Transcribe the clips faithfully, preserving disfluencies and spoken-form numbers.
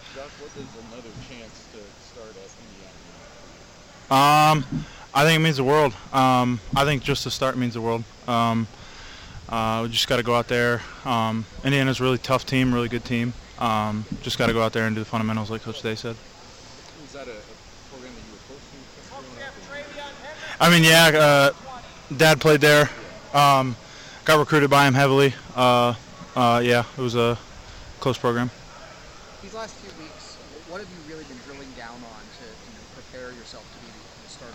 Josh, what does another chance to start at Indiana mean? Um, I think it means the world. Um, I think just to start means the world. Um, uh, we just got to go out there. Um, Indiana's a really tough team, really good team. Um, just got to go out there and do the fundamentals, like Coach Day said. Was that a, a program that you were close to? I mean, yeah, uh, Dad played there. Um, got recruited by him heavily. Uh, uh, yeah, it was a close program. These last few weeks, what have you really been drilling down on to you know, prepare yourself to be the starter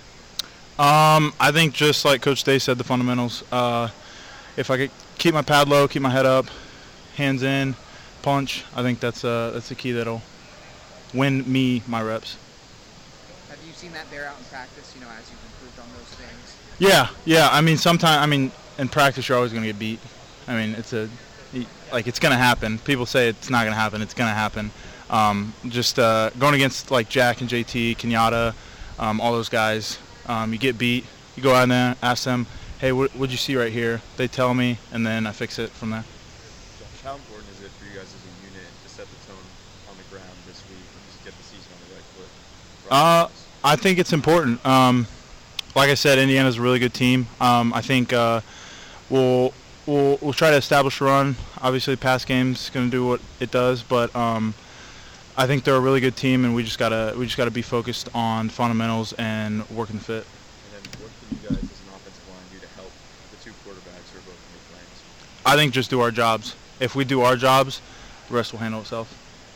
all year? Um, I think just like Coach Day said, the fundamentals. Uh, if I could keep my pad low, keep my head up, hands in, punch, I think that's uh, that's the key that'll win me my reps. Have you seen that bear out in practice, you know, as you've improved on those things? Yeah, yeah. I mean, sometimes, I mean, in practice, you're always going to get beat. I mean, it's a, like, it's going to happen. People say it's not going to happen. It's going to happen. Um, just uh, going against, like, Jack and J T, Kenyatta, um, all those guys, um, you get beat. You go out there, ask them, hey, what what'd you see right here? They tell me, and then I fix it from there. Josh, how important is it for you guys as a unit to set the tone on the ground this week and just get the season on the right foot? Uh, I think it's important. Um, like I said, Indiana's a really good team. Um, I think uh, we'll we'll we'll try to establish a run. Obviously, pass game's going to do what it does, but um, I think they're a really good team, and we just gotta we just gotta be focused on fundamentals and working the fit. And then, what can you guys as an offensive line do to help the two quarterbacks who are both in the flames? I think just do our jobs. If we do our jobs, the rest will handle itself.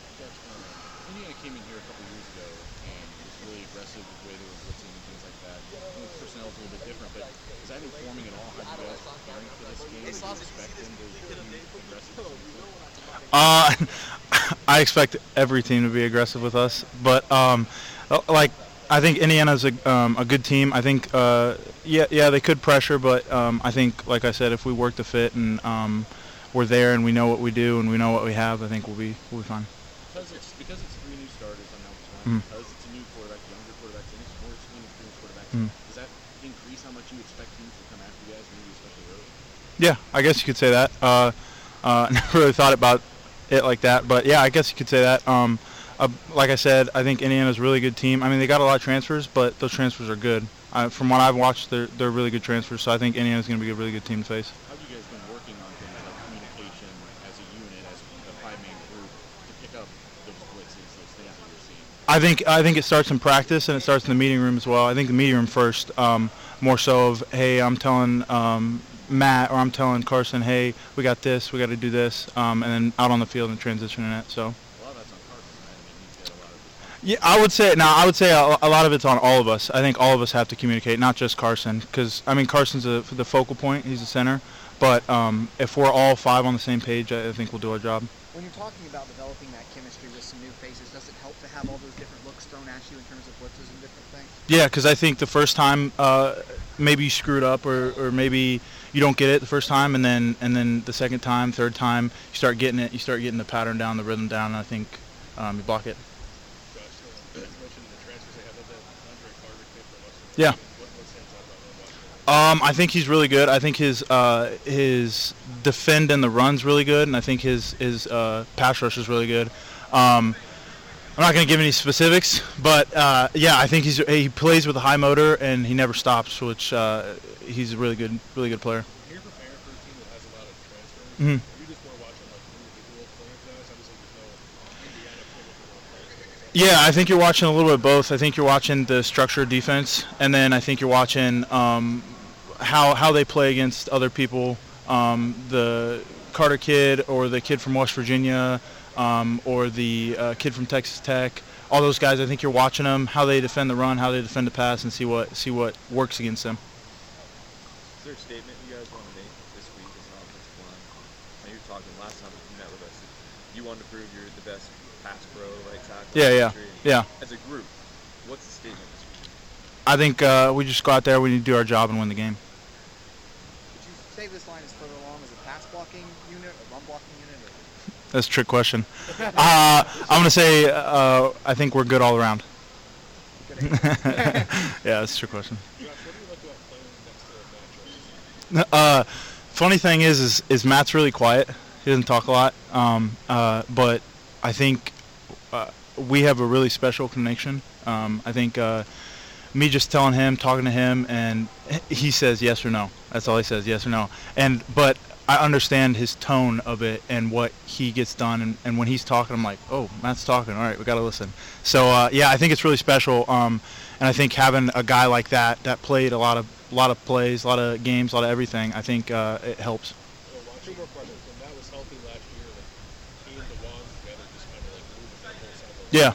Indiana came in here a couple years ago and was really aggressive with the way they were blitzing and things like that. I think the personnel is a little bit different, but is that informing at all how you guys are preparing for this game? Do you expect them to be aggressive? Uh, I expect every team to be aggressive with us, but um, like I think Indiana's a um, a good team. I think uh, yeah yeah they could pressure, but um, I think like I said, if we work the fit and um, we're there and we know what we do and we know what we have, I think we'll be we'll be fine. Because it's because it's three new starters on that one, Mm. because it's a new quarterback, younger quarterback, and it's more inexperienced quarterbacks. Mm. Does that increase how much you expect teams to come after you guys, maybe especially early? Yeah, I guess you could say that. Uh, uh, never really thought about it like that, but yeah, I guess you could say that. Um, uh, like I said, I think Indiana's a really good team. I mean, they got a lot of transfers, but those transfers are good. Uh, from what I've watched, they're they're really good transfers. So I think Indiana's going to be a really good team to face. How have you guys been working on things like communication as a unit, as a five-man group, to pick up those blitzes, those things that you're seeing? I think I think it starts in practice and it starts in the meeting room as well. I think the meeting room first, um, more so of hey, I'm telling um, Matt or I'm telling Carson, hey, we got this, we got to do this, um, and then out on the field and transitioning it. So. A lot of that's on Carson, right? I mean, he's got a lot of Yeah, I would say now. I would say a, a lot of it's on all of us. I think all of us have to communicate, not just Carson, because I mean Carson's a, the focal point. He's the center. But um, if we're all five on the same page, I, I think we'll do our job. When you're talking about developing that chemistry with some new faces, does it help to have all those different looks thrown at you in terms of blitzes and different things? Yeah, because I think the first time uh, maybe you screwed up, or, or maybe you don't get it the first time, and then and then the second time, third time, you start getting it. You start getting the pattern down, the rhythm down, and I think um, you block it. Yeah. Um, I think he's really good. I think his uh, his defend and the run's really good, and I think his his uh, pass rush is really good. Um, I'm not going to give any specifics, but uh, yeah, I think he's he plays with a high motor and he never stops, which uh, he's a really good really good player. You're preparing for a team that has a lot of transfers. Mm-hmm. Are you just more watching like individual playing guys? Obviously, there's no Indiana playing. Yeah, I think you're watching a little bit of both. I think you're watching the structure of defense, and then I think you're watching um, how how they play against other people. Um, the Carter kid or the kid from West Virginia um, or the uh, kid from Texas Tech. All those guys, I think you're watching them, how they defend the run, how they defend the pass, and see what see what works against them. Is there a statement you guys want to make this week as an offensive line? Now you were talking last time you met with us. You wanted to prove you're the best pass pro, right tackle. Yeah, yeah, yeah. As a group, what's the statement this week? I think uh, we just go out there, we need to do our job and win the game. Would you say this line is further along as a pass blocking unit, a run blocking unit? Or? That's a trick question. uh, I'm going to say uh, I think we're good all around. Yeah, that's a trick question. Uh, funny thing is, is, is Matt's really quiet. He doesn't talk a lot. Um, uh, but I think uh, we have a really special connection. Um, I think uh, me just telling him, talking to him, and he says yes or no. That's all he says, yes or no. And but I understand his tone of it and what he gets done. And, and when he's talking, I'm like, oh, Matt's talking. All right, we got to listen. So, uh, yeah, I think it's really special. Um, and I think having a guy like that that played a lot of a lot of plays, a lot of games, a lot of everything, I think uh, it helps. Two more questions. When Matt was healthy last year, like, he and DeJuan together just kind of like moving that whole side of the Yeah.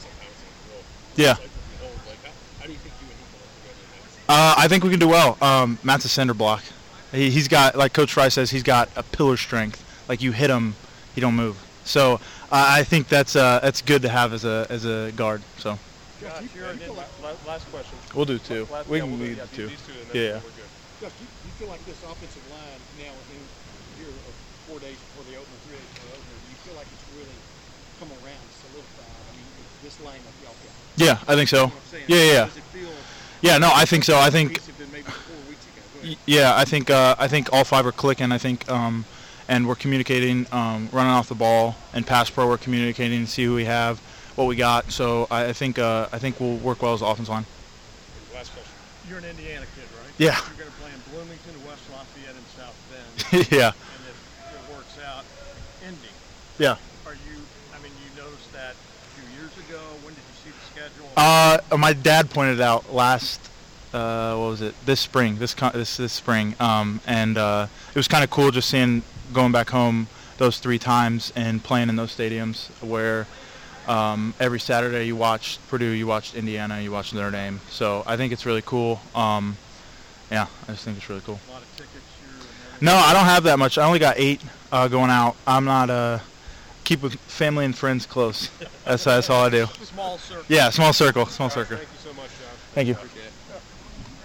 Yeah. Like, like, how, how do you think you and he can work together in that? Uh, I think we can do well. Um, Matt's a cinder block. He, he's got, like Coach Fry says, he's got a pillar strength. Like you hit him, he don't move. So uh, I think that's uh, that's good to have as a as a guard. So Josh, you're in, last question. we'll do two. Last, We yeah, can we'll do, lead yeah, the two. These two and then Yeah. we're good. Josh, do you, do you feel like this offensive line now in here uh, four days before the opener, three days before the opener, do you feel like it's really come around, solidified? I mean, this lineup y'all got. Yeah, I think so. You know what I'm saying? Yeah, yeah, yeah. Does it feel Yeah, no, I think so. I think cohesive than maybe four weeks ago? Go ahead. Y- Yeah, I think uh, I think all five are clicking. I think, um, and we're communicating, um, running off the ball, and pass pro. We're communicating to see who we have, what we got. So I, I think uh, I think we'll work well as an offense line. Last question. You're an Indiana kid, right? Yeah. You're going to play in Bloomington, West Lafayette, and South Bend. Yeah, And if it works out, Indy. yeah. Are you? I mean, you noticed that a few years ago. When did you see the schedule? Uh, my dad pointed it out last. Uh, what was it? This spring. This con- this this spring. Um, and uh, it was kind of cool just seeing going back home those three times and playing in those stadiums where. Um, every Saturday you watched Purdue, you watched Indiana, you watched Notre Dame. So I think it's really cool. Um, yeah, I just think it's really cool. A lot of tickets. You're No, I don't have that much. I only got eight uh, going out. I'm not uh, keep with family and friends close. That's that's all I do. small circle. Yeah, small circle, small Josh, circle. thank you so much, Josh. Thank you. Appreciate it.